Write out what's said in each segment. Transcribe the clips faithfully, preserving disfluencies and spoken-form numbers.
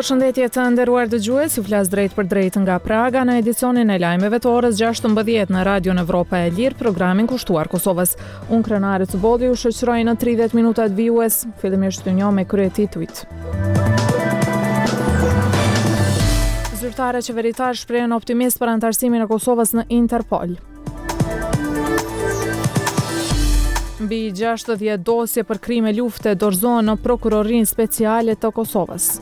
Përshëndetje të nderuar dëgjues, ju flas drejt për drejt nga Praga në edicionin e lajmeve të orës gjashtëmbëdhjetë në Radion Evropa e Lirë, programin kushtuar Kosovës. Unë Krenare Cubodhi ju shoqëroj në tridhjetë minutat vijues, fillimisht të njoh me kryetituit. Zyrtarë qeveritar shprehen optimist për antarësimin e Kosovës në Interpol. Mbi gjashtëdhjetë dosje për krime lufte dorëzohen në Prokurorinë Speciale të Kosovës.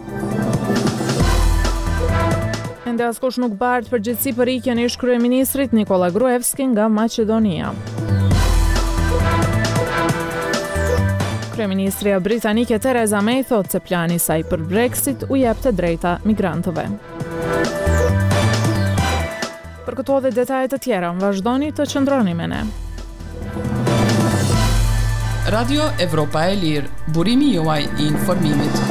Ende askush nuk bart përgjegjësi për ikjen e ish-kryeministrit Nikola Gruevski nga Maqedonia. Kryeministria britanike Theresa May thotë se plani i saj për Brexit u jep të drejta migrantëve. Për këto dhe detajet të tjera, vazhdoni të qëndroni me ne. Radio Evropa e Lirë, burimi juaj i informimit.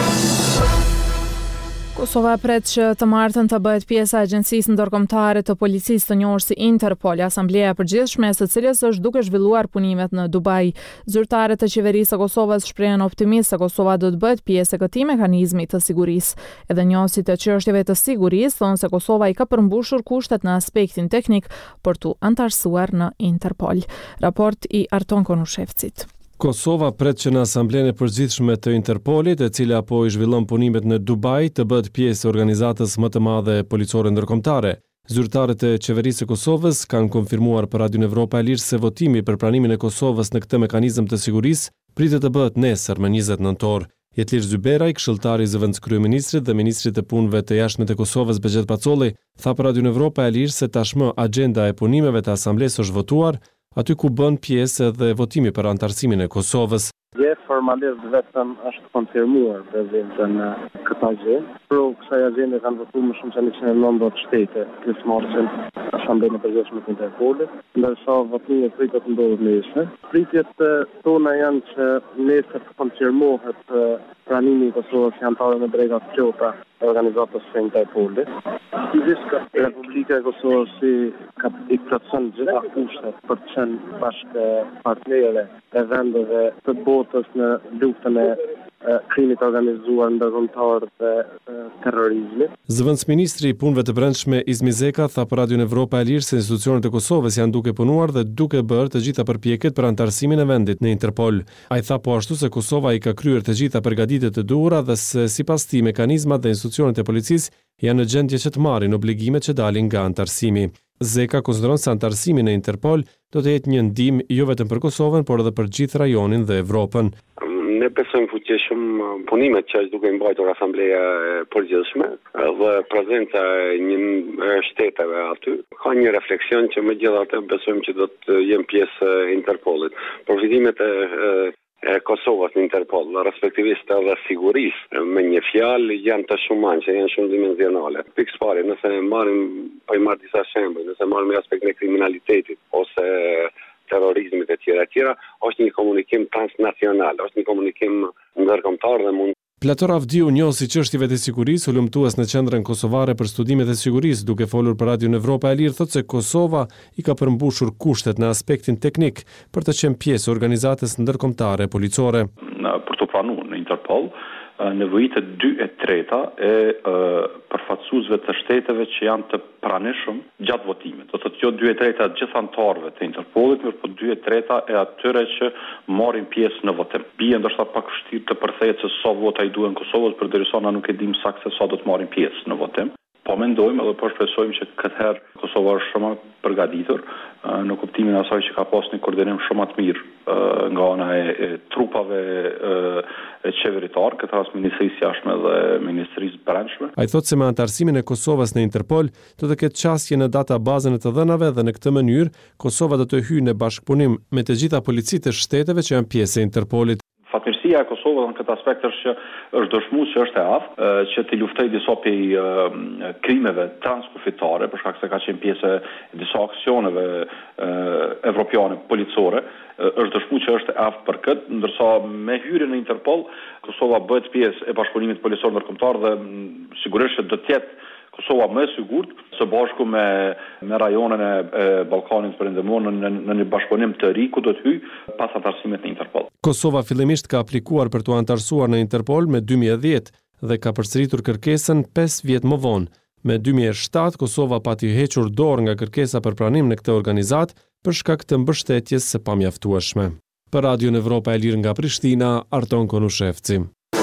Kosova pret që të martën të bëhet pjesë e Agjencisë Ndërkombëtare të Policisë të njohur si Interpol, Asambleja e Përgjithshme e së cilës është duke zhvilluar punimet në Dubai. Zyrtarët e qeverisë së Kosovës shprehen optimist se Kosova do të bëhet pjesë e këtij mekanizmi të sigurisë. Edhe njohësit e çështjeve të sigurisë thonë se Kosova i ka përmbushur kushtet në aspektin teknik për tu antarësuar në Interpol. Raport i Arton Konushevcit. Kosova pret që në Asamblenë e Përgjithshme të Interpolit, e cila po i zhvillon punimet në Dubai, të bëhet pjesë e organizatës më të madhe policore ndërkombëtare. Zyrtarët e qeverisë së Kosovës kanë konfirmuar për Radion Evropa e Lirë se votimi për pranimin e Kosovës në këtë mekanizëm të sigurisë pritet të bëhet nesër më njëzet nëntor. Jetlir Zyberaj, këshilltari i zëvendëskryeministrit dhe ministrit të punëve të jashtme të Kosovës Bexhet Pacolli, tha për Radion Evropa e Lirë se tashmë agjenda e punimeve të asamblesë është votuar, aty ku bën pjesë edhe votimi për antarësimin e Kosovës. Je formalisht vetëm është konfirmuar prezencën në këtë agjendë. Pro kësaj agjende kanë votuar më shumë se njëqind e nëntëdhjetë shtete pjesëmarrëse në Asamblenë e Përgjithshme të Interpolit, ndërsa votimi pritet të ndodhë nesër. Pritjet tona janë që nesër të konfirmohet pranimi i Kosovës si antare me drejta të plota e organizatës së Interpolit. Sigurisht Republika e Kosovës si ka i plotëson gjitha kushtet për të qenë bashkë partnere e vendeve të botës në luftën e krimit organizuar ndërkombëtar dhe terrorizmit. Zëvendësministri i punëve të brendshme Izmi Zeka tha për Radion Evropa e Lirë se institucionet e Kosovës janë duke punuar dhe duke bërë të gjitha përpjekjet për antarësimin e vendit në Interpol. Ai tha po ashtu se Kosova i ka kryer të gjitha përgatitjet e duhura dhe se sipas tij mekanizmat dhe institucionet e policisë janë në gjendje që të marrin obligimet që dalin nga antarësimi. Zeka konsideron se antarësimi në Interpol do të jetë një ndihmë jo vetëm për Kosovën, por edhe për gjithë rajonin dhe Evropën. Ne besojmë fuqishëm punimet që është duke mbajtur Asambleja e Përgjithshme dhe prezenca e një shteteve aty. Ka një refleksion që megjithatë besojmë që do të jenë pjesë e Interpolit. Përfitimet e e Kosovës në Interpol, respektivisht edhe sigurisë, me një fjalë janë të shumançe, janë shumë dimensionale. Pikë pari, nëse marrim po i marr disa shembuj, nëse marrim aspektin e kriminalitetit ose terrorizmit e tjera e tjera, është një komunikim transnacional, është një komunikim ndërkombëtar dhe mund Plator Avdiu, njohësi çështjeve të sigurisë, ulëmtues në Qendrën Kosovare për Studimet e Sigurisë, duke folur për Radion Evropa e Lirë, thotë se Kosova i ka përmbushur kushtet në aspektin teknik për të qenë pjesë e organizatës ndërkombëtare policore. Për të pranuar në Interpol, nevojitet dy e treta e përfaqësuesve të shteteve që janë të pranishëm gjatë votimit. Do të thotë jo dy e treta të gjithë anëtarëve të Interpolit, por dy e treta e atyre që marrin pjesë në votim. Bie ndoshta pak vështirë të përthehet se sa vota i duhen Kosovës, përderisa na nuk e dim saktë se sa do të marrin pjesë në votim. Po mendojmë edhe po shpresojmë që këtë herë Kosova është shumë përgatitur në kuptimin e asaj që ka pas një koordinim shumë të mirë nga ana e, e trupave e, e qeveritar, këtë rast Ministrisë Jashtme dhe Ministrisë Brendshme. Ai thotë se me antarësimin e Kosovës në Interpol do të ketë qasje në databazën e të dhënave dhe në këtë mënyrë Kosova do të hyjë në bashkëpunim me të gjitha policitë e shteteve që janë pjesë e Interpolit. Fatmirësia e Kosovës në këtë aspekt është që është dëshmuar që është e aftë që të luftoj disa prej krimeve transkufitare, për shkak se ka qenë pjesë e disa aksioneve evropiane policore, është dëshmuar që është e aftë për këtë, ndërsa me hyrjen në Interpol Kosova bëhet pjesë e bashkëpunimit policor ndërkombëtar dhe sigurisht që do të jetë Kosova më e sigurt së bashku me me rajonin e, e Ballkanit Perëndimor në, në një bashkëpunim të ri ku do të hyjë pas antarësimit në Interpol. Kosova fillimisht ka aplikuar për të antarësuar në Interpol me dy mijë e dhjetë dhe ka përsëritur kërkesën pesë vjet më vonë. Me dy mijë e shtatë, Kosova pati hequr dorë nga kërkesa për pranim në këtë organizat për shkak të mbështetjes së pamjaftueshme. Për Radion Evropa e Lirë nga Prishtina, Arton Konushevci.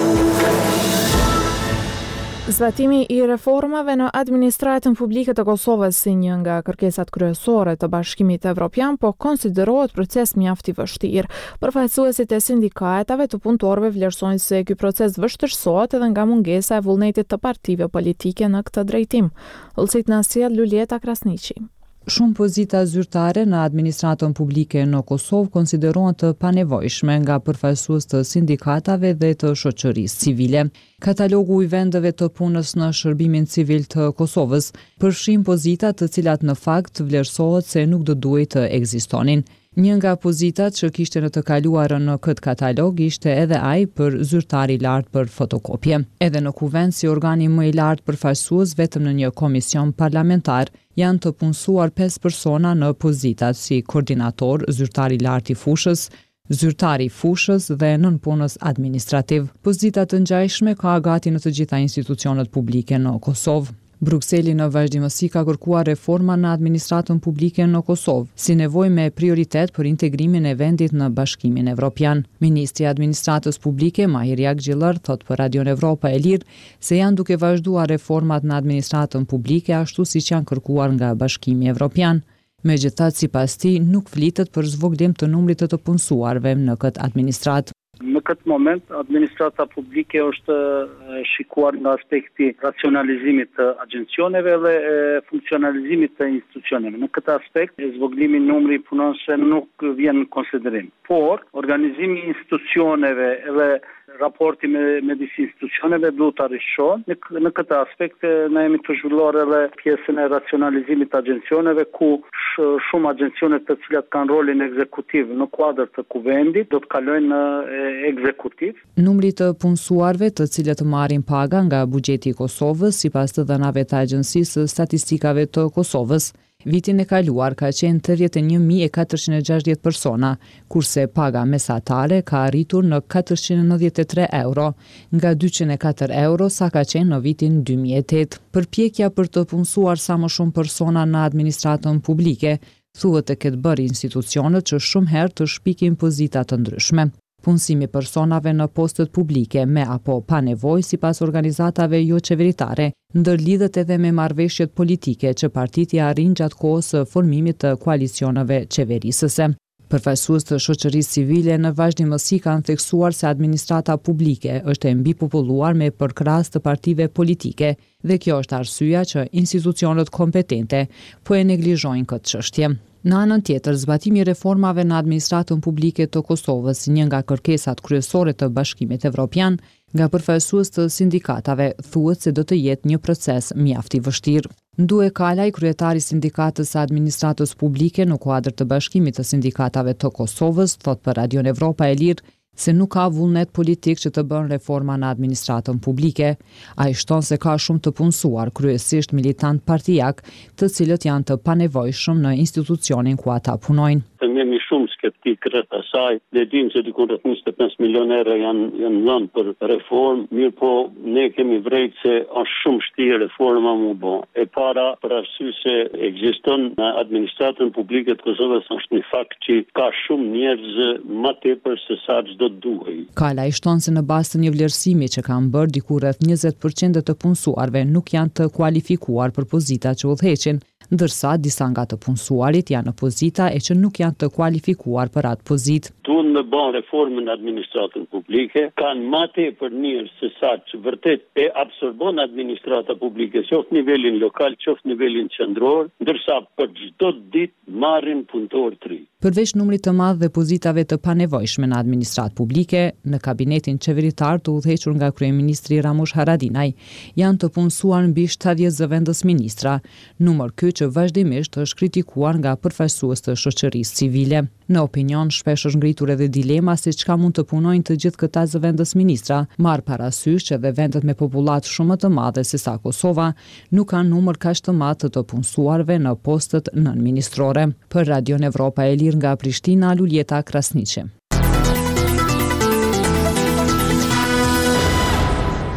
Zbatimi i reformave në administratën publike të Kosovës si një nga kërkesat kryesore të Bashkimit Evropian, po konsiderohet proces mjaft i vështirë. Përfaqësuesit e sindikatave të punëtorëve vlerësojnë se ky proces vështirësohet edhe nga mungesa e vullnetit të partive politike në këtë drejtim. Ullësit na sjell Lulieta Krasniqi. Shumë pozita zyrtare në administratën publike në Kosovë konsiderohen të panevojshme nga përfaqësues të sindikatave dhe të shoqërisë civile. Katalogu i vendeve të punës në shërbimin civil të Kosovës përfshin pozita të cilat në fakt vlerësohet se nuk do duhet të ekzistonin. Një nga pozitat që kishte në të kaluarën në këtë katalog ishte edhe ai për zyrtar i lartë për fotokopje. Edhe në kuvend si organi më i lartë përfaqësues vetëm në një komision parlamentar janë të punësuar pesë persona në pozitat si koordinator, zyrtar i lartë i fushës, zyrtari i fushës dhe nënpunës administrativ. Pozitat të ngjashme ka gati në të gjitha institucionet publike në Kosovë. Brukseli në vazhdimësi ka kërkuar reforma në administratën publike në Kosovë, si nevojë me prioritet për integrimin e vendit në Bashkimin Evropian. Ministri i Administratës Publike, Mahir Jakgjiller, thot për Radion Evropa e Lirë se janë duke vazhduar reformat në administratën publike ashtu siç janë kërkuar nga Bashkimi Evropian. Megjithatë, sipas tij, nuk flitet për zvogëlim të numrit të të punësuarve në këtë administratë. Në këtë moment, administrata publike është shikuar nga aspekti racionalizimit të agjencioneve dhe funksionalizimit të institucioneve. Në këtë aspekt, zvogëlimi numri i punonësve nuk vjen në konsiderim. Por, organizimi i institucioneve dhe raporti me, me disi institucioneve duhet të rishon. Në, në këtë aspekt, ne jemi të zhvilluar edhe pjesën e racionalizimit të agjencioneve, ku sh, shumë agjencionet të cilat kanë rolin ekzekutiv në kuadër të kuvendit, do të kalojnë në ekzekutiv. Numri të punësuarve të cilët marrin paga nga buxheti i Kosovës, sipas të dhënave të Agjencisë së Statistikave të Kosovës, vitin e kaluar ka qenë tridhjetë e një mijë e katërqind e gjashtëdhjetë persona, kurse paga mesatare ka arritur në katërqind e nëntëdhjetë e tre euro, nga dyqind e katër euro sa ka qenë në vitin dy mijë e tetë. Përpjekja për të punësuar sa më shumë persona në administratën publike thuhet të ketë bërë institucionet që shumë herë të shpikin pozita të ndryshme. Punësimi personave në postet publike me apo pa nevojë sipas organizatave jo qeveritare ndërlidhet edhe me marrëveshjet politike që partitë i arrin gjatë kohës së formimit të koalicioneve qeverisëse. Përfaqësues të shoqërisë civile në vazhdimësi kanë theksuar se administrata publike është e mbipopulluar me përkras të partive politike dhe kjo është arsyeja që institucionet kompetente po e neglizhojnë këtë çështje. Në anën tjetër, zbatimi i reformave në administratën publike të Kosovës, një nga kërkesat kryesore të Bashkimit Evropian, nga përfaqësues të sindikatave, thuhet se do të jetë një proces mjaft i vështirë. Ndue Kalaj, kryetari i sindikatës së administratës publike në kuadër të Bashkimit të Sindikatave të Kosovës, thot për Radion Evropa e Lirë se nuk ka vullnet politik që të bën reforma në administratën publike. Ai shton se ka shumë të punësuar, kryesisht militant partijak, të cilët janë të panevojshëm në institucionin ku ata punojnë. Ne jemi shumë skeptik rreth asaj, dhe dim se diku rreth njëzet e pesë milionë euro janë janë dhënë për reformë, mirë po ne kemi vrejtë se është shumë vështirë reforma mu bë. E para për arsye se ekziston në administratën publike të Kosovës është një fakt që ka shumë njerëz më tepër se sa çdo duhej. Kala i shton se në bazë të një vlerësimi që kanë bërë diku rreth njëzet përqind të punësuarve nuk janë të kualifikuar për pozita që udhëheqin, ndërsa disa nga të punësuarit janë në pozita e që nuk janë të kualifikuar për atë pozitë. Duhet me bën reformën në administratën publike, kanë më tepër njerëz se sa që vërtet e absorbon administrata publike, qoftë nivelin lokal, qoftë nivelin qendror, ndërsa për çdo ditë marrin punëtor të ri. Përveç numrit të madh dhe pozitave të panevojshme në administratë publike, në kabinetin qeveritar të udhëhequr nga kryeministri Ramush Haradinaj, janë të punësuar mbi shtatëdhjetë zëvendës ministra, numër ky që vazhdimisht është kritikuar nga përfaqësues të shoqërisë civile. Në opinion, shpesh është ngritur edhe dilema se çka mund të punojnë të gjithë këta zëvendës ministra, marr parasysh që edhe vendet me popullat shumë të madhe se sa Kosova nuk kanë numër kaq të madh të të punësuarve në postet nënministrore. Për Radion Evropa e Lirë nga Prishtina, Lulieta Krasniqi.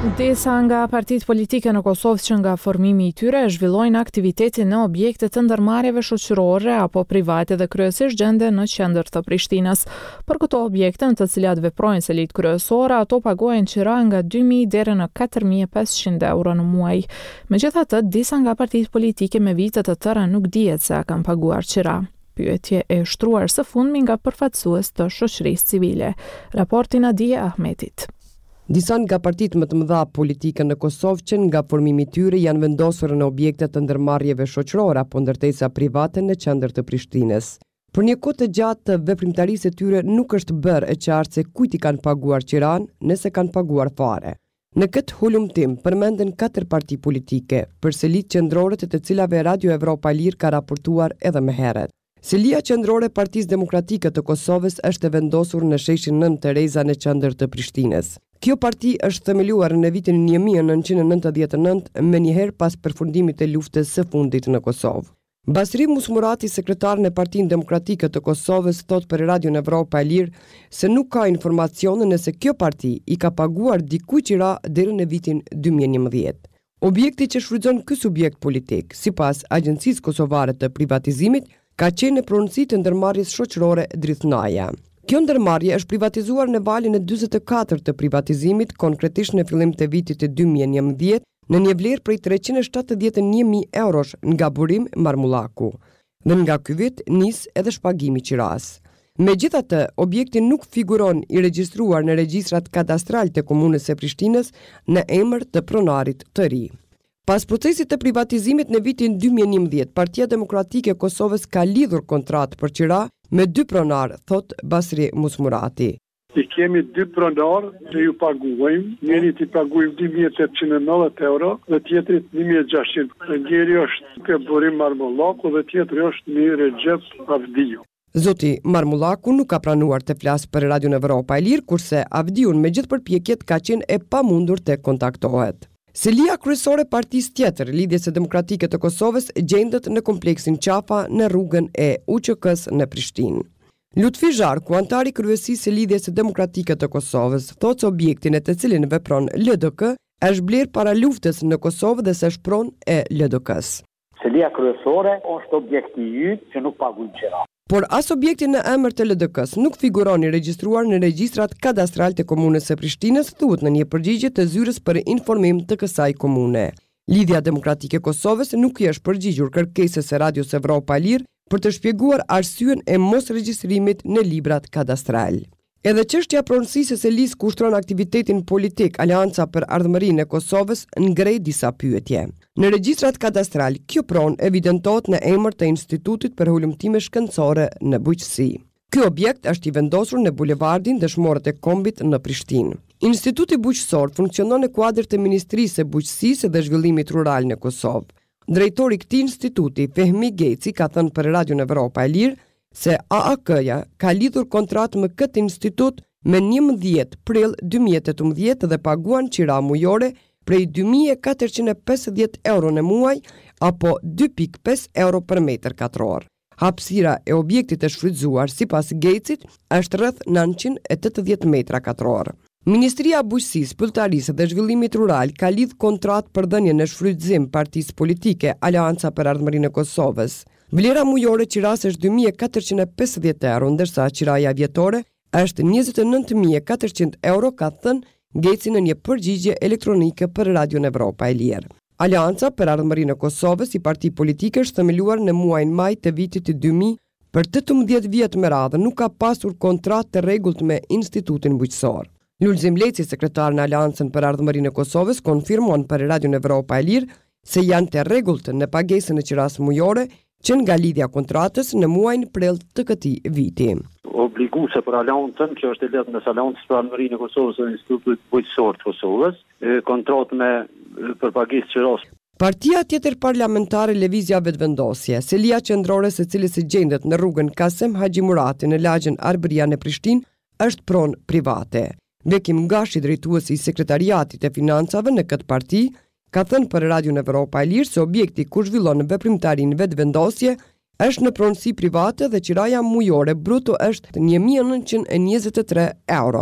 Disa nga partitë politike në Kosovë që nga formimi i tyre zhvillojnë aktivitete në objekte të ndërmarrjeve shoqërore apo private dhe kryesisht gjenden në qendër të Prishtinës. Për këto objekte në të cilat veprojnë selit kryesore, ato paguajnë qira nga dy mijë deri në katër mijë e pesëqind euro në muaj. Megjithatë, disa nga partitë politike me vite të tëra nuk dihet se a kanë paguar qira. Pyetje e shtruar së fundmi nga përfaqësues të shoqërisë civile. Raporti Nadia Ahmetit. Disa nga partitë më të mëdha politike në Kosovë që nga formimi i tyre janë vendosur në objekte të ndërmarrjeve shoqërore apo ndërtesa private në qendër të Prishtinës. Për një kohë të gjatë të veprimtarisë së tyre nuk është bërë e qartë se kujt i kanë paguar qiran, nëse kanë paguar fare. Në këtë hulumtim përmenden katër parti politike, për selitë qendrore të të cilave Radio Evropa Lir ka raportuar edhe më herët. Selia qendrore e Partisë Demokratike të Kosovës është e vendosur në sheshin nën Tereza në qendër të Prishtinës. Kjo parti është themeluar në vitin një mijë e nëntëqind e nëntëdhjetë e nëntë, menjëherë pas përfundimit të luftës së fundit në Kosovë. Basri Musmurati, sekretar në Partinë Demokratike të Kosovës, thot për Radio Evropa e Lir se nuk ka informacione nëse kjo parti i ka paguar dikujt qira deri në vitin dy mijë e njëmbëdhjetë. Objekti që shfrytëzon ky subjekt politik, sipas Agjencisë Kosovare të Privatizimit, ka qenë në pronësi të ndërmarrjes shoqërore Drithnaja. Kjo ndërmarrje është privatizuar në valin e dyzet e katër të privatizimit, konkretisht në fillim të vitit të dy mijë e njëmbëdhjetë, në një vlerë prej treqind e shtatëdhjetë e një mijë eurosh nga burim Marmullaku. Dhe nga ky vit nis edhe shpagimi i qiras. Megjithatë, objekti nuk figuron i regjistruar në regjistrat kadastral të komunës së Prishtinës në emër të pronarit të ri. Pas procesit të privatizimit në vitin dy mijë e njëmbëdhjetë, Partia Demokratike e Kosovës ka lidhur kontratë për qira me dy pronar, thot Basri Musmurati. I kemi dy pronar që ju paguajmë, njerit i paguajmë dy mijë e tetëqind e nëntëdhjetë euro dhe tjetrit një mijë e gjashtëqind. Njeri është ke burim Marmullaku dhe tjetri është një Recep Avdiu. Zoti Marmullaku nuk ka pranuar të flasë për Radio Evropa e Lir, kurse Avdiun me gjithë përpjekjet ka qenë e pamundur të kontaktohet. Selia kryesore partisë tjetër, Lidhjes së Demokratike të Kosovës, gjendet në kompleksin Qafa në rrugën e U Q K-s në Prishtinë. Lutfi Zharku, antari kryesisë së Lidhjes së Demokratike të Kosovës, thotë se objektin e të cilin vepron L D K është blerë para luftës në Kosovë dhe se shpron e L D K-s. Selia kryesore është objekti i yt që nuk paguajnë qira. Por as objekti në emër të L D K-s nuk figuron i regjistruar në regjistrat kadastral të komunës së Prishtinës, thuhet në një përgjigje të zyrës për informim të kësaj komune. Lidhja Demokratike e Kosovës nuk i është përgjigjur kërkesës së Radios Evropa e Lir për të shpjeguar arsyen e mos regjistrimit në librat kadastral. Edhe çështja pronësisë së Selis kushtron aktivitetin politik Aleanca për Ardhmërinë e Kosovës ngrej disa pyetje. Në regjistrat kadastral, kjo pronë evidentohet në emër të Institutit për Hulumtime Shkencore në Bujqësi. Ky objekt është i vendosur në bulevardin Dëshmorët e Kombit në Prishtinë. Instituti Bujqësor funksionon në kuadër të Ministrisë së Bujqësisë dhe Zhvillimit Rural në Kosovë. Drejtori i këtij instituti, Fehmi Geci, ka thënë për Radio Evropa e Lir se A A K-ja ka lidhur kontratë me këtë institut me njëmbëdhjetë prill dy mijë e tetëmbëdhjetë dhe paguan qira mujore prej dy mijë e katërqind e pesëdhjetë euro në muaj apo dy pikë pesë euro për metër katror. Hapësira e objektit të shfrytzuar sipas Gecit është rreth nëntëqind e tetëdhjetë metra katror. Ministria e Bujqësisë, Pylltarisë dhe Zhvillimit Rural ka lidh kontratë për dhënien në shfrytëzim partisë politike Aleanca për Ardhmërinë e Kosovës. Vlera mujore qiras është dy mijë e katërqind e pesëdhjetë euro, ndërsa qiraja vjetore është njëzet e nëntë mijë e katërqind euro, ka thënë Geci në një përgjigje elektronike për Radio Evropa e Lir. Aleanca për Ardhmërinë e Kosovës, i parti politike, është themeluar në muajin maj të vitit të dy mijë, për tetëmbëdhjetë vjet me radhë nuk ka pasur kontratë të rregullt me Institutin Bujqësor. Lulzim Leci, sekretar në Aleancën për Ardhmërinë e Kosovës, konfirmon për Radio Evropa e Lir se janë të rregullt në pagesën e qiras mujore që nga lidhja kontratës në muajin prill të këtij viti. Obliguese për Aleancën, që është e lidhur mes Aleancës për Ardhmërinë e Kosovës dhe Institutit Bujqësor të Kosovës, kontratë me për pagesë qiras. Partia tjetër parlamentare Lëvizja Vetëvendosje, selia qendrore së cilës së gjendet në rrugën Kasem Haxhi Murati në lagjen Arbëria në Prishtinë, është pronë private. Vekim Gashi, drejtuesi i sekretariatit e financave në këtë parti, ka thënë për Radio Evropa e Lir se objekti ku zhvillon veprimtarinë Vetëvendosje është në pronësi private dhe qiraja mujore bruto është një mijë e nëntëqind e njëzet e tre euro.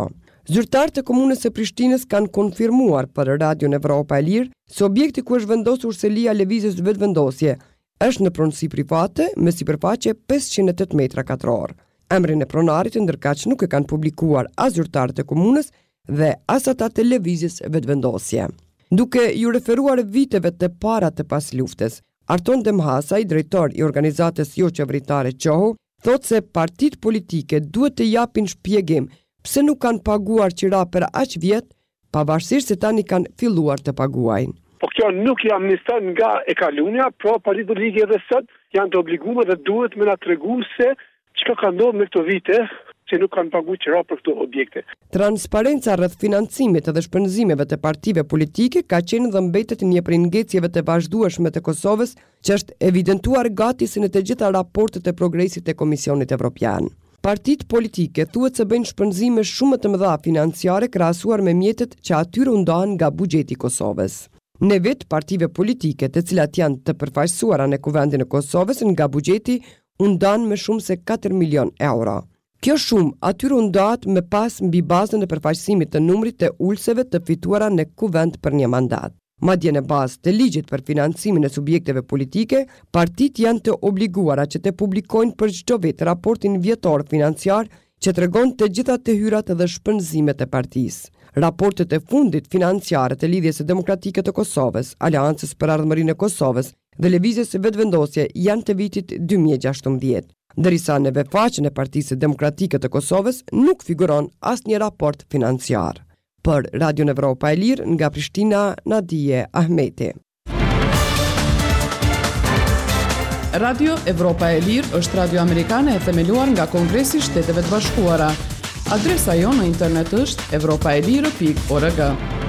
Zyrtarët e komunës së Prishtinës kanë konfirmuar për Radion Evropa e Lirë se objekti ku është vendosur selia lëvizjes vetëvendosje është në pronësi private me sipërfaqe pesëqind e tetë metra katror. Emrin e pronarit ndërkaq nuk e kanë publikuar as zyrtarët e komunës dhe as ata të lëvizjes vetëvendosje. Duke ju referuar viteve të para të pas luftës, Arton Demhasaj, drejtor i organizatës jo qeveritare Qohu, thotë se partitë politike duhet të japin shpjegim pse nuk kanë paguar qira për aq vjet, pavarësisht se tani kanë filluar të paguajnë. Po kjo nuk janë amniston nga e kalunia, pro partitë politike edhe sot janë të obliguar dhe duhet me na tregu se çka ka ndodhur me këto vite që nuk kanë paguar qira për këto objekte. Transparenca rreth financimit dhe shpenzimeve të partive politike ka qenë dhe mbetet një prej ngecjeve të vazhdueshme të Kosovës, që është evidentuar gati si në të gjitha raportet e progresit e Komisionit Evropian. Partitë politike thuhet se bëjnë shpenzime shumë të mëdha financiare krahasuar me mjetet që atyre u ndahen nga buxheti i Kosovës. Në vetë partive politike, të cilat janë të përfaqësuara në Kuvendin e Kosovës nga buxheti, u ndan me shumë se katër milion euro. Kjo shumë atyre u ndahet me pas mbi bazën e përfaqësimit të numrit të ulseve të fituara në kuvend për një mandat. Madje në bazë të ligjit për financimin e subjekteve politike, partitë janë të obliguara që të publikojnë për çdo vit raportin vjetor financiar që tregon të gjitha të hyrat dhe shpenzimet e partisë. Raportet e fundit financiare të Lidhjes së Demokratike të Kosovës, Aleancës për Ardhmërinë e Kosovës dhe Lëvizjes së Vetëvendosje janë të vitit dy mijë e gjashtëmbëdhjetë. Ndërsa në webfaqen e Partisë Demokratike të Kosovës nuk figuron asnjë raport financiar. Për Radion Evropa e Lirë nga Prishtina, Nadije Ahmeti. Radio Evropa e Lirë është radio amerikane e themeluar nga Kongresi i Shteteve të Bashkuara. Adresa jonë në internet është evropaelire pikë org.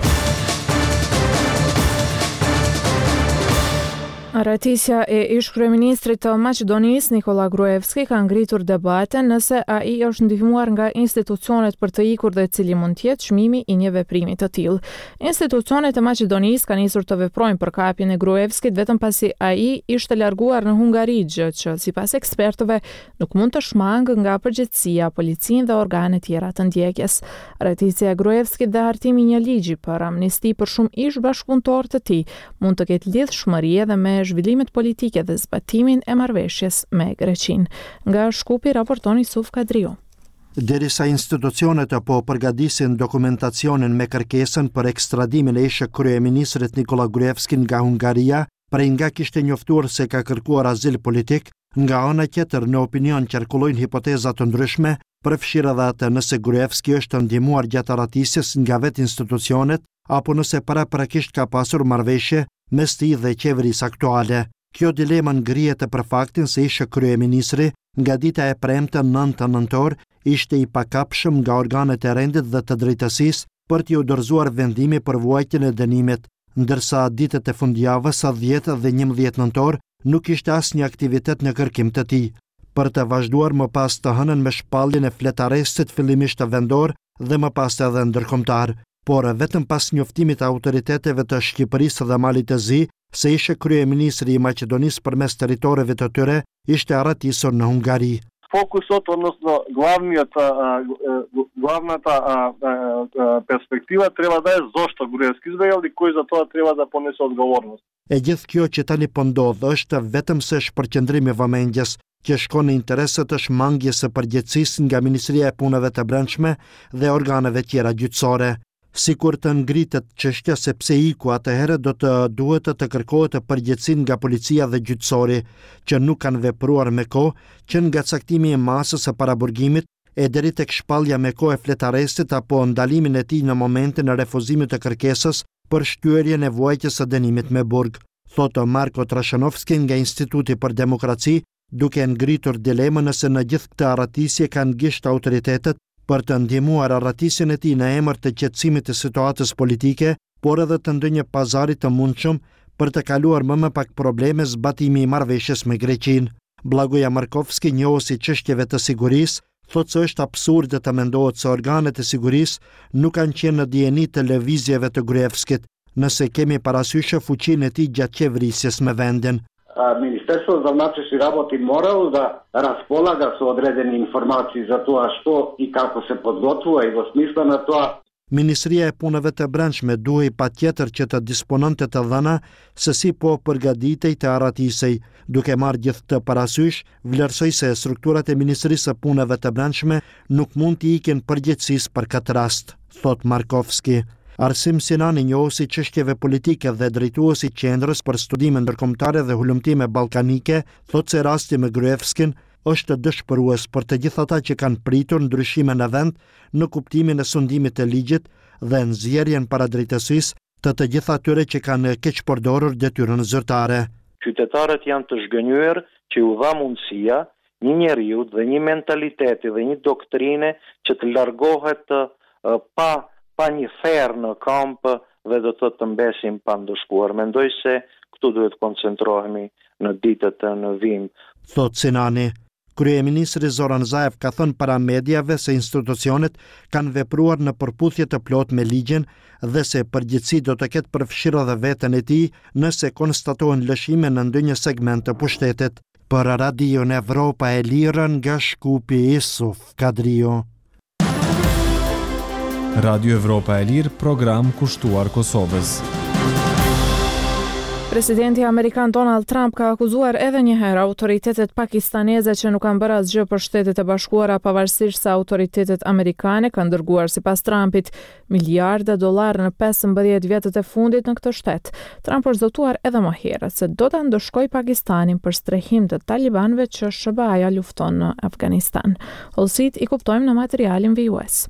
Arretisia e ish-kryeministrit të Maqedonisë Nikola Gruevski ka ngritur debate nëse ai është ndihmuar nga institucionet për të ikur dhe cili mund të jetë çmimi i një veprimi të tillë. Institucionet e Maqedonisë kanë nisur të veprojnë për kapjen e Gruevskit vetëm pasi ai ishte larguar në Hungari, gjë që sipas ekspertëve nuk mund të shmangë nga përgjegjësia, policinë dhe organe tjera të ndjekjes. Arretisia e Gruevskit dhe hartimi i një ligji për amnisti për shumë ish-bashkëpunëtor të tij mund të ketë lidhshmëri edhe me zhvillimet politike dhe zbatimin e marrëveshjes me Greqinë. Nga Shkupi raporton Yusuf Kadriu. Derisa institucionet po përgatisin dokumentacionin me kërkesën për ekstradimin e ish kryeministrit Nikola Gruevski nga Hungaria, prej nga kishte njoftuar se ka kërkuar azil politik, nga ana tjetër në opinion qarkullojnë hipoteza të ndryshme, përfshirë edhe atë nëse Gruevski është ndihmuar gjatë arratisjes nga vetë institucionet apo nëse paraprakisht ka pasur marrëveshje mes tij dhe qeverisë aktuale. Kjo dilema ngrihet për faktin se ish kryeministri nga dita e premte nëntë nëntor ishte i pakapshëm nga organet e rendit dhe të drejtësisë për t'i u dorëzuar vendimi për vuajtjen e dënimit, ndërsa ditët e fundjavës dhjetë dhe njëmbëdhjetë nëntor nuk ishte asnjë aktivitet në kërkim të tij. Për të vazhduar më pas të hënën me shpalljen e fletarësit fillimisht të vendor dhe më pas edhe ndërkombëtar, por vetëm pas njoftimit të autoriteteve të Shqipërisë dhe Malit të Zi se ishte kryeministri i Maqedonisë përmes territoreve të tyre, ishte arratisur në Hungari. Fokusot, odnosno glavniјата главната перспектива треба да е зошто Груевски избегал и кој за тоа треба да понесе одговорност. E gjithë kjo që tani po ndodh është vetëm se shpërqendrimi vëmendjes që shkon në interesat të shmangjes së përgjegjësisë nga Ministria e Punëve të Brendshme dhe organeve tjera gjyqësore. Sikur të ngritet çështja se pse iku, atëherë do të duhet të kërkohet përgjegjësinë nga policia dhe gjyqësori që nuk kanë vepruar me kohë, që nga caktimi i masës së paraburgimit e deri tek shpallja me kohë e fletarestit apo ndalimin e tij në momentin e refuzimit të kërkesës për shtyerjen e vuajtjes së dënimit me burg, thotë Marko Trashanovski nga Instituti për Demokraci, duke ngritur dilemën nëse në gjithë këtë arratisje kanë gisht autoritetet për të ndihmuar arratisjen e tij në emër të qetësimit të situatës politike, por edhe të ndonjë pazari të mundshëm për të kaluar më me pak probleme zbatimi i marrëveshjes me Greqinë. Blagoja Markovski, njohësi çështjeve të sigurisë, thotë se është absurde të mendohet se organet e sigurisë nuk kanë qenë në dijeni të lëvizjeve të Gruevskit, nëse kemi parasysh fuqinë e tij gjatë qeverisjes me vendin. Министерството за внатрешни работи морало да располага со одредени информации за тоа што и како се подготвува и во смисла на тоа. Ministria e Punëve të Brendshme duhej patjetër që të dispononte të dhëna se si po përgatitej të arratisej. Duke marrë gjithë të parasysh, vlerësoi se strukturat e Ministrisë së Punëve të Brendshme nuk mund t'i ikin përgjegjësisë për këtë rast, thot Markovski. Arsim Sinani, njohuesi çështjeve politike dhe drejtuesi i Qendrës për Studime Ndërkombëtare dhe Hulumtime Ballkanike, thot se rasti me Gruevskin është dëshpërues për të gjithë ata që kanë pritur ndryshime në vend në kuptimin e sundimit të ligjit dhe nxjerrjen para drejtësisë të të gjithë atyre që kanë keq përdorur detyrën zyrtare. Qytetarët janë të zhgënjur që u dha mundësia një njeriu dhe një mentaliteti dhe një doktrine që të largohet uh, pa pa një therr në kamp dhe do të të mbesim pa ndëshkuar. Mendoj se këtu duhet koncentrohemi në ditët e në vim. Thot Sinani. Kryeministri Zoran Zaev ka thënë para mediave se institucionet kanë vepruar në përputhje të plot me ligjin dhe se përgjegjësi do të ketë përfshirë edhe veten e tij nëse konstatohen lëshime në ndonjë segment të pushtetit. Për Radio Evropa e Lirë nga Shkupi Isuf Kadrio. Radio Evropa e Lirë, program kushtuar Kosovës. Presidenti Amerikan Donald Trump ka akuzuar edhe një herë autoritetet pakistaneze që nuk kanë bërë asgjë për Shtetet e Bashkuara pavarësisht se autoritetet amerikane kanë dërguar sipas Trumpit miliarda dollar në pesëmbëdhjetë vjetët e fundit në këtë shtet. Trump është zotuar edhe më herët se do ta ndëshkojë Pakistanin për strehim të talibanëve që S B A-ja lufton në Afganistan. Olsit i kuptojmë në materialin V U S.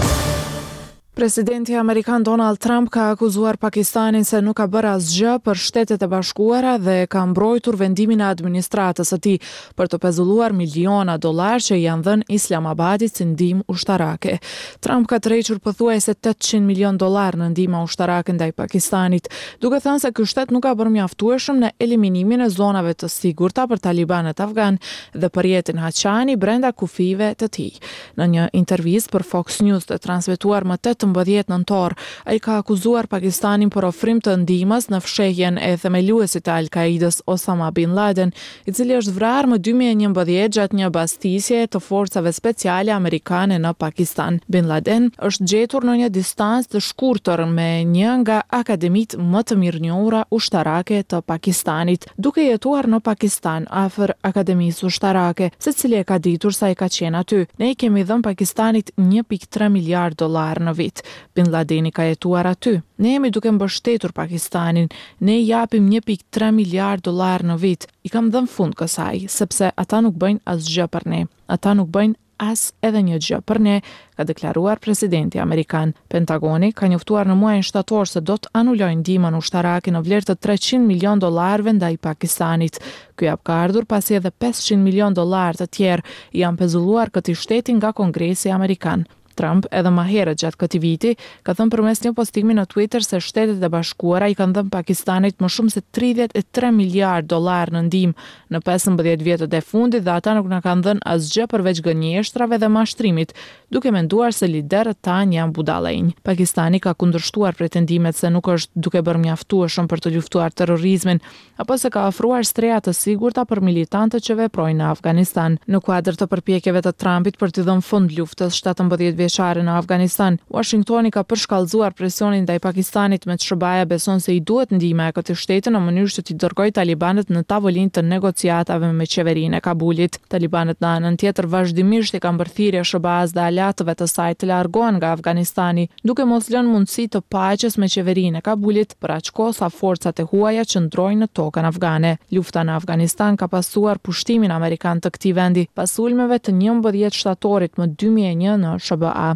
Presidenti Amerikan Donald Trump ka akuzuar Pakistanin se nuk ka bërë asgjë për Shtetet e Bashkuara dhe ka mbrojtur vendimin e administratës së tij për të pezulluar miliona dollar që janë dhënë Islamabadit si ndihmë ushtarake. Trump ka tërhequr pothuajse tetëqind milion dollar në ndihmë ushtarake ndaj Pakistanit, duke thënë se ky shtet nuk ka bërë mjaftueshëm në eliminimin e zonave të sigurta për talibanët afgan dhe për jetën Haqani brenda kufive të tij. Në një intervistë për Fox News të transmetuar më tetëmbëdhjetë nëntor, ai ka akuzuar Pakistanin për ofrim të ndihmës në fshehjen e themeluesit të Al-Qaidës Osama Bin Laden, i cili është vrarë më dy mijë e njëmbëdhjetë gjatë një bastisje të forcave speciale amerikane në Pakistan. Bin Laden është gjetur në një distancë të shkurtër me një nga akademitë më të mirënjohura ushtarake të Pakistanit, duke jetuar në Pakistan afër akademisë ushtarake, secili e ka ditur sa i ka qenë aty. Ne i kemi dhënë Pakistanit një pikë tre miliard dollar në vit. Bin Ladeni ka jetuar aty. Ne jemi duke mbështetur Pakistanin. Ne i japim një pikë tre miliard dollar në vit. I kam dhënë fund kësaj, sepse ata nuk bëjnë asgjë për ne. Ata nuk bëjnë as edhe një gjë për ne, ka deklaruar presidenti amerikan. Pentagoni ka njoftuar në muajin shtator se do të anulojë ndihmën ushtarake në vlerë të treqind milion dollarëve ndaj Pakistanit. Ky hap ka ardhur pasi edhe pesëqind milion dollar të tjerë janë pezulluar këtij shteti nga Kongresi amerikan. Trump edhe më herët gjatë këtij viti ka thënë përmes një postimi në Twitter se Shtetet e Bashkuara i kanë dhënë Pakistanit më shumë se tridhjetë e tre miliard dollar në ndihmë në pesëmbëdhjetë vjetët e fundit dhe ata nuk na kanë dhënë asgjë përveç gënjeshtrave dhe mashtrimit, duke menduar se liderët tanë janë budallënj. Pakistani ka kundërshtuar pretendimet se nuk është duke bërë mjaftueshëm për të luftuar terrorizmin, apo se ka ofruar streha të sigurta për militantët që veprojnë në Afganistan. Në kuadër të përpjekjeve të Trumpit për të dhënë fund luftës shtatëmbëdhjetë vjeçare në Afganistan, Washingtoni ka përshkallëzuar presionin ndaj Pakistanit me S B A-ja beson se i duhet ndihma e këtij shteti në mënyrë që t'i dërgojë talibanët në tavolinë të negociatave me qeverinë e Kabulit. Talibanët në anën tjetër vazhdimisht i kanë bërë thirrje S B A-s dhe aleatëve të saj të largohen nga Afganistani, duke mos lënë mundësi të paqes me qeverinë e Kabulit për aq kohë sa forcat e huaja qëndrojnë në tokën afgane. Lufta në Afganistan ka pasuar pushtimin amerikan të këtij vendi pas sulmeve të njëmbëdhjetë shtatorit më dy mijë e një në S B A.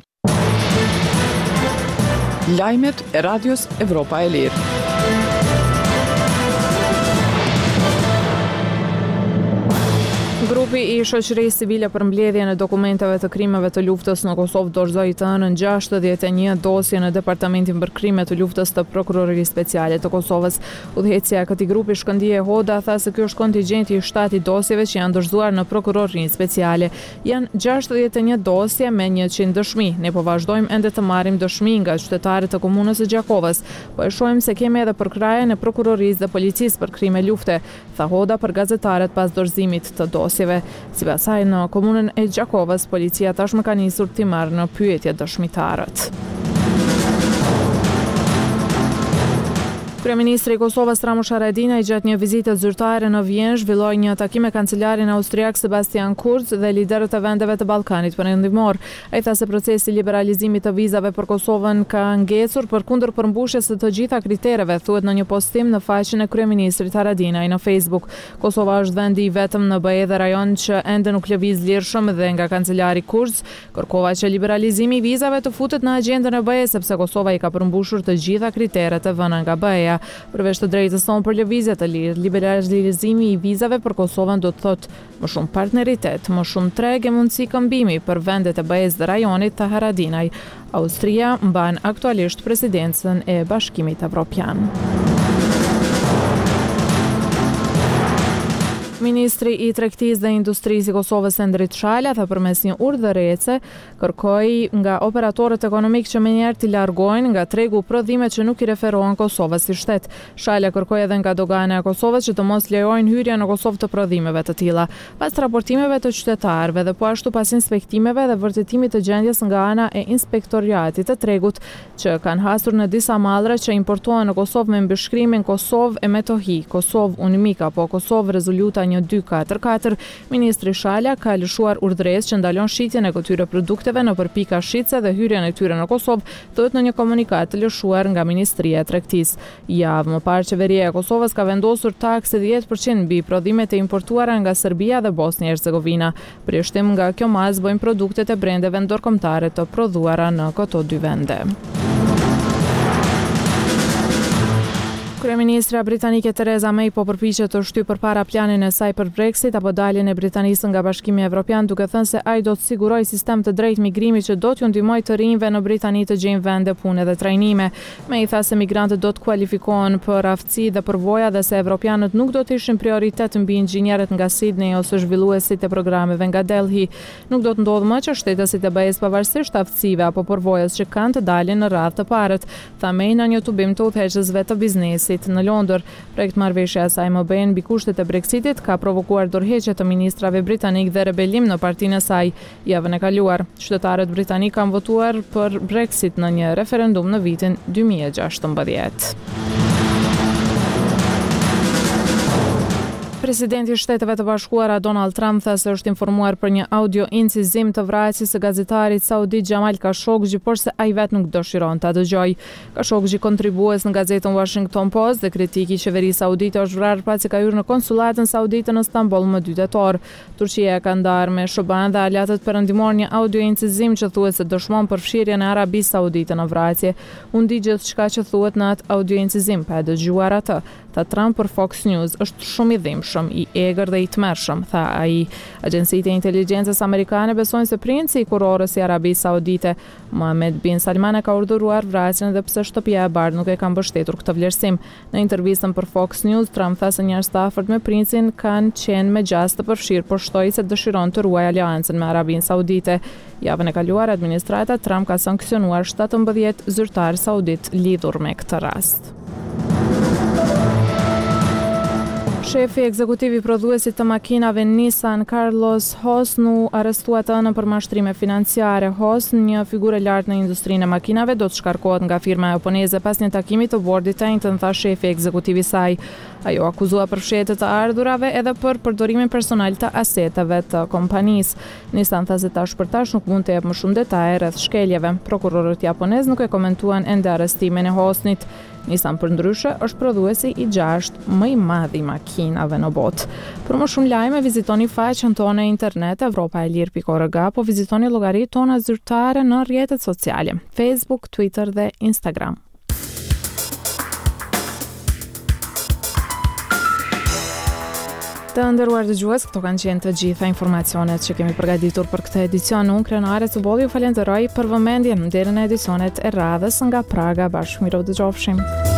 Lajmet e Radios Evropa e Lirë. Grupi i shoqërisë civile për mbledhjen e dokumenteve të krimeve të luftës në Kosovë dorëzoi të hënën gjashtëdhjetë e një dosje në Departamentin për krime të luftës të Prokurorisë Speciale të Kosovës. Udhëheqësia e këtij grupi Shkëndije Hoda tha se ky është kontingjenti i shtatë i dosjeve që janë dorëzuar në Prokurorinë Speciale. Janë gjashtëdhjetë e një dosje me njëqind dëshmi. Ne po vazhdojmë ende të marrim dëshmi nga qytetarët e komunës së Gjakovës. Po e shohim se kemi edhe përkrajen e prokurorisë dhe policisë për krime lufte, tha Hoda për gazetarët pas dorëzimit të dosjeve. Sipas saj, në komunën e Gjakovës, policia tashmë ka nisur t'i marrë në pyetje dëshmitarët. Kryeministri i Kosovës Ramush Haradinaj gjatë një vizite zyrtare në Vjenë zhvilloi një takim me kancelarin austriak Sebastian Kurz dhe liderët e vendeve të Ballkanit Perëndimor. Ai tha se procesi i liberalizimit të vizave për Kosovën ka ngecur përkundër përmbushjes së të gjitha kritereve, thuhet në një postim në faqen e kryeministrit Haradinaj në Facebook. Kosova është vendi i vetëm në B E dhe rajon që ende nuk lëviz lirshëm dhe nga kancelari Kurz kërkova që liberalizimi i vizave të futet në agjendën e B E sepse Kosova i ka përmbushur të gjitha kriteret e vëna nga B E. Përveç të drejtës sonë për lëvizje të lirë, liberalizimi i vizave për Kosovën do të thotë më shumë partneritet, më shumë treg e mundësi këmbimi për vendet e B E-s dhe rajonit, të Haradinaj. Austria mban aktualisht presidencën e Bashkimit Evropian. Ministri i Tregtisë dhe Industrisë i Kosovës Endrit Shala tha përmes një urdhërece kërkoi nga operatorët ekonomik që menjëherë t'i largojnë nga tregu prodhimet që nuk i referohen Kosovës si shtet. Shala kërkoi edhe nga dogana e Kosovës që të mos lejojnë hyrjen në Kosovë të prodhimeve të tilla. Pas raportimeve të qytetarëve dhe po ashtu pas inspektimeve dhe vërtetimit të gjendjes nga ana e inspektoriatit të tregut që kanë hasur në disa mallra që importohen në Kosovë me mbëshkrimin Kosovë e Metohi, Kosovë Unimik apo Kosovë Rezoluta një dy katër katër, ministri Shala ka lëshuar urdhëresë që ndalon shitjen e këtyre produkteve nëpër pika shitse dhe hyrjen e tyre në Kosovë, thuhet në një komunikat të lëshuar nga Ministria e Tregtisë. Javë më parë qeveria e Kosovës ka vendosur taksë dhjetë përqind mbi prodhimet e importuara nga Serbia dhe Bosnia e Hercegovina. Përjashtim nga kjo mazë bëjnë produktet e brendeve ndërkombëtare të prodhuara në këto dy vende. Kryeministra britanike Theresa May po përpiqet të shtyjë përpara planin e saj për Brexit apo daljen e Britanisë nga Bashkimi Evropian, duke thënë se ai do të sigurojë sistem të drejtë migrimi që do t'ju ndihmojë të rinjve në Britani të gjejnë vende pune dhe trajnime. May tha se migrantët do të kualifikohen për aftësi dhe përvoja dhe se evropianët nuk do të ishin prioritet mbi inxhinierët nga Sydney ose zhvilluesit e programeve nga Delhi. Nuk do të ndodhë më që shtetësit e B E-s pavarësisht aftësive apo përvojës që kanë të dalin në radhë të parët, tha May në një tubim të udhëheqësve të biznesit në Londër. Projekt marrëveshja e saj më bën mbi kushtet e Brexitit ka provokuar dorëheqje të ministrave britanik dhe rebelim në partinë e saj. Javën e kaluar, qytetarët britanik kanë votuar për Brexit në një referendum në vitin dy mijë e gjashtëmbëdhjetë. Presidenti i Shteteve të Bashkuara Donald Trump tha se është informuar për një audio incizim të vrasjes së gazetarit saudit Jamal Khashoggi, por se ai vet nuk dëshiron ta dëgjojë. Khashoggi, kontribues në gazetën Washington Post dhe kritik i qeverisë saudite, është vrarë pasi ka hyrë në konsulatën saudite në Stamboll më dy tetor. Turqia ka ndarë me S B A-n dhe aleatët perëndimor një audio incizim që thuhet se dëshmon përfshirjen e Arabisë Saudite në vrasje. Unë di gjithçka që thuhet në atë audio incizim, pa e dëgjuar atë, tha Trump për Fox News. Është shumë i dhimbshëm, i egër dhe i tmerrshëm, tha ai. Agjencitë e inteligjencës amerikane besojnë se princi i kurorës i Arabisë Saudite, Mohammed bin Salman, ka urdhëruar vrasjen dhe pse Shtëpia e Bardhë nuk e ka mbështetur këtë vlerësim. Në intervistën për Fox News, Trump tha se njerëz të afërt me princin kanë qenë me gjast të përfshirë, por shtoi se dëshiron të ruajë aleancën me Arabinë Saudite. Javën e kaluar, administrata Trump ka sankcionuar shtatëmbëdhjetë zyrtarë saudit lidhur me këtë rast. Shefi ekzekutiv i prodhuesit të makinave Nissan, Carlos Ghosn, u arrestua të hënën për mashtrime financiare. Ghosn, një figurë e lartë në industrinë e makinave, do të shkarkohet nga firma japoneze pas një takimi të bordit të njëjtën, tha shefi ekzekutiv i saj. Ajo akuzua për fshehje të ardhurave edhe për përdorimin personal të aseteve të kompanisë. Nissan tha se tash për tash nuk mund të jep më shumë detaje rreth shkeljeve. Prokurorët japonez nuk e komentuan ende arrestimin e Ghosnit. Nissan përndryshe është prodhuesi i gjashtë më i madh i makinave në botë. Për më shumë lajme vizitoni faqen tonë e internet evropa e lir pikë org apo vizitoni llogaritë tona zyrtare në rrjetet sociale, Facebook, Twitter dhe Instagram. Të nderuar dëgjues, këto kanë qenë të gjitha informacionet që kemi përgatitur për këtë edicion. Unë Krenare Cuboli ju falenderoj për vëmendjen deri në edicionet e radhës nga Praga. Bashkë miru dëgjofshim.